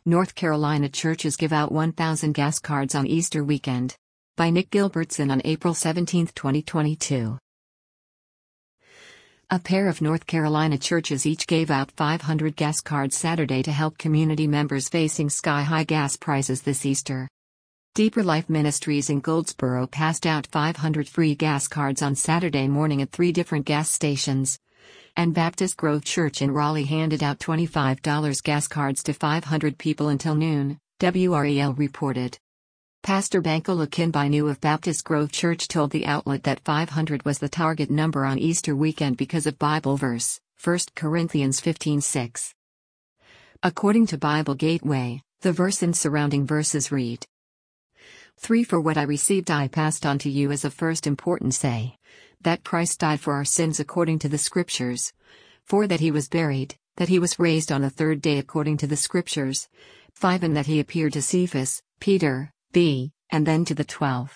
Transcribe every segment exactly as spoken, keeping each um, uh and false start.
North Carolina churches give out one thousand gas cards on Easter weekend. By Nick Gilbertson on April seventeenth, twenty twenty-two. A pair of North Carolina churches each gave out five hundred gas cards Saturday to help community members facing sky-high gas prices this Easter. Deeper Life Ministries in Goldsboro passed out five hundred free gas cards on Saturday morning at three different gas stations. And Baptist Grove Church in Raleigh handed out twenty-five dollar gas cards to five hundred people until noon, W R E L reported. Pastor Banko Akinbinu of Baptist Grove Church told the outlet that five hundred was the target number on Easter weekend because of Bible verse, First Corinthians fifteen six. According to Bible Gateway, the verse and surrounding verses read, three For what I received I passed on to you as of first importance, say, that Christ died for our sins according to the Scriptures. four That he was buried, that he was raised on the third day according to the Scriptures. five And that he appeared to Cephas, Peter, B, and then to the twelve.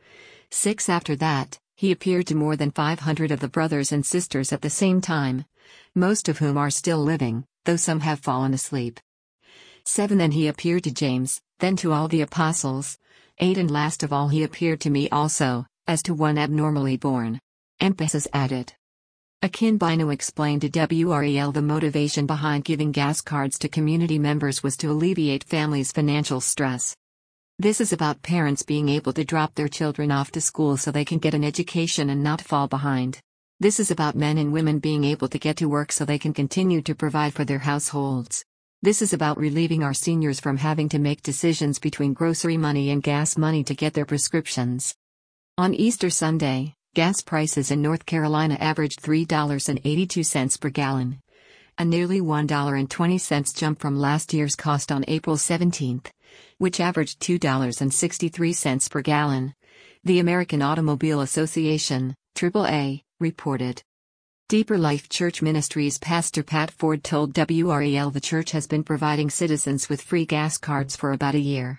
six After that, he appeared to more than five hundred of the brothers and sisters at the same time, most of whom are still living, though some have fallen asleep. seven Then he appeared to James, then to all the apostles. eight And last of all he appeared to me also, as to one abnormally born. Emphasis added. Akinbinu explained to W R E L the motivation behind giving gas cards to community members was to alleviate families' financial stress. This is about parents being able to drop their children off to school so they can get an education and not fall behind. This is about men and women being able to get to work so they can continue to provide for their households. This is about relieving our seniors from having to make decisions between grocery money and gas money to get their prescriptions. On Easter Sunday, gas prices in North Carolina averaged three dollars and eighty-two cents per gallon. A nearly one dollar and twenty cents jump from last year's cost on April seventeenth, which averaged two dollars and sixty-three cents per gallon. The American Automobile Association, triple A, reported. Deeper Life Church Ministries Pastor Pat Ford told W R E L the church has been providing citizens with free gas cards for about a year.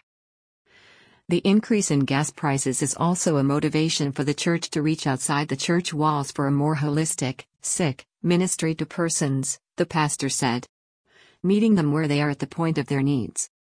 The increase in gas prices is also a motivation for the church to reach outside the church walls for a more holistic, sick, ministry to persons, the pastor said. Meeting them where they are at the point of their needs.